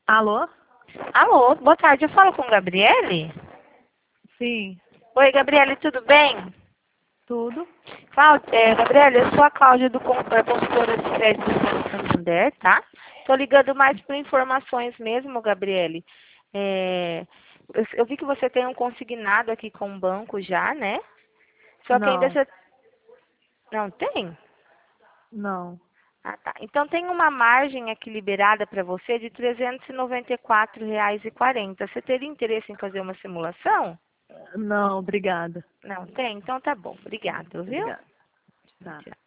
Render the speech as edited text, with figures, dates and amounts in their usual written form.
Alô? Alô, boa tarde. Eu falo com Gabriele? Sim, Oi, Gabriele, tudo bem? tudo. Gabriele, eu sou a Cláudia consultora de crédito do Banco Santander, tá? Tô ligando mais por informações mesmo, Gabriele. Eu vi que você tem um consignado aqui com o banco já, né? Só que ainda Não, você... Não tem? não. Ah, tá. Então tem uma margem aqui liberada para você de R$ 394,40. Você teria interesse em fazer uma simulação? Não, obrigada. Não tem? Então tá bom. Obrigada, viu? Obrigada. Tá.